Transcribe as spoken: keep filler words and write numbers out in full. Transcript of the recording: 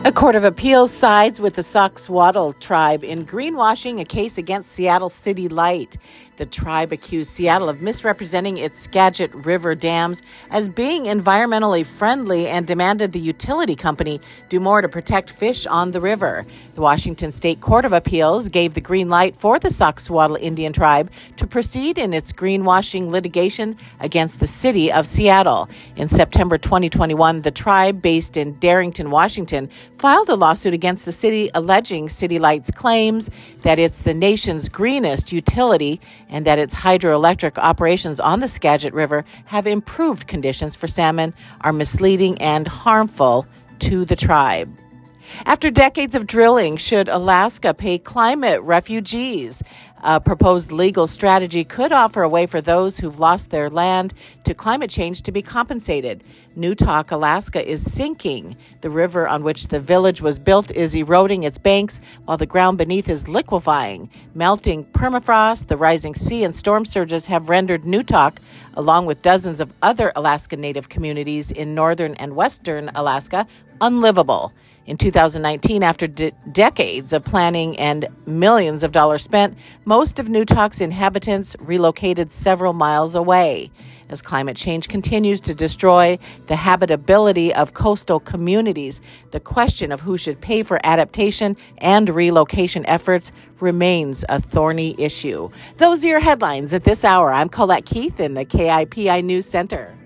A court of appeals sides with the Soxwotl tribe in greenwashing a case against Seattle City Light. The tribe accused Seattle of misrepresenting its Skagit River dams as being environmentally friendly and demanded the utility company do more to protect fish on the river. The Washington State Court of Appeals gave the green light for the Soxwotl Indian tribe to proceed in its greenwashing litigation against the city of Seattle. In September twenty twenty-one, the tribe, based in Darrington, Washington, filed a lawsuit against the city alleging City Light's claims that it's the nation's greenest utility and that its hydroelectric operations on the Skagit River have improved conditions for salmon, are misleading and harmful to the tribe. After decades of drilling, should Alaska pay climate refugees? A proposed legal strategy could offer a way for those who've lost their land to climate change to be compensated. Newtok, Alaska is sinking. The river on which the village was built is eroding its banks while the ground beneath is liquefying. Melting permafrost, the rising sea, and storm surges have rendered Newtok, along with dozens of other Alaska Native communities in northern and western Alaska, unlivable. In two thousand nineteen, after de- decades of planning and millions of dollars spent, most of Newtok's inhabitants relocated several miles away. As climate change continues to destroy the habitability of coastal communities, the question of who should pay for adaptation and relocation efforts remains a thorny issue. Those are your headlines at this hour. I'm Colette Keith in the K I P I News Center.